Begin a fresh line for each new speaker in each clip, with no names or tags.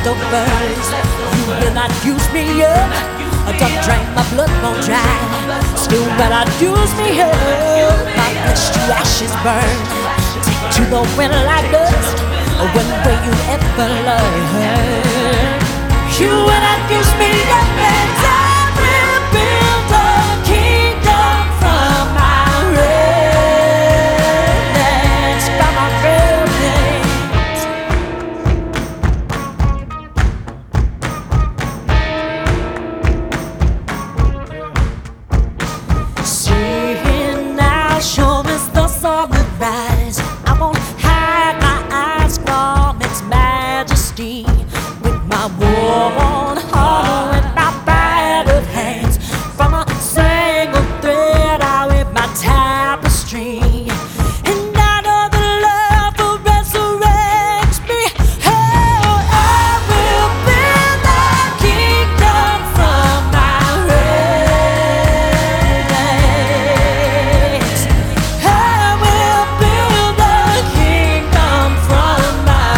the birds. You will not use me up. Don't drain my blood won't dry. Still will not use me up. My flesh to ashes burn. Take to the wind like dust. When will you ever learn? You will not use me up, and I will build a kingdom from my remnants, from my remnants. Seeing now, sure as the sun will rise, I won't hide my eyes from its majesty. With my worn heart, with my battered hands, from a single thread I weave my tapestry. And I know the love will resurrect me. Oh, I will build a kingdom from my remnants. I will build a kingdom from my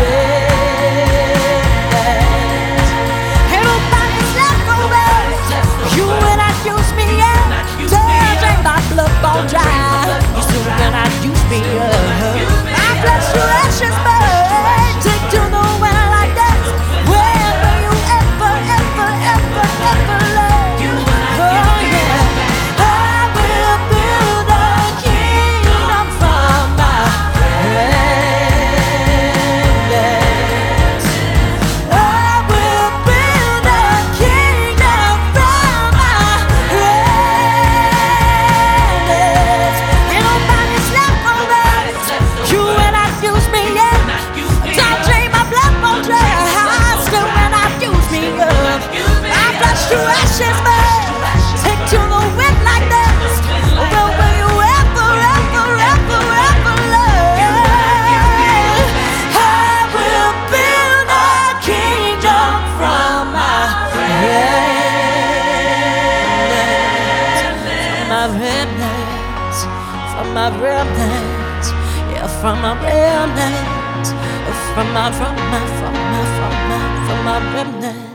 remnants. Ain't nobody's left over. You will not use me up. Don't drain my blood won't dry. You still will not use me up. My flesh to ashes burn. Take to the wind like that. Where will you ever, ever, ever, ever learn? Oh yeah. I will build a kingdom from my remnants. I will build a kingdom from my remnants. Ain't nobody's left over. You will not use me up. Don't drain my blood won't dry. Still will not use me up. My flesh to ashes burn. Take to the wind like this. Well, will you ever, ever, ever, ever learn? I will build a kingdom from my remnants. From my remnants. Yeah, from my remnants. From my remnants.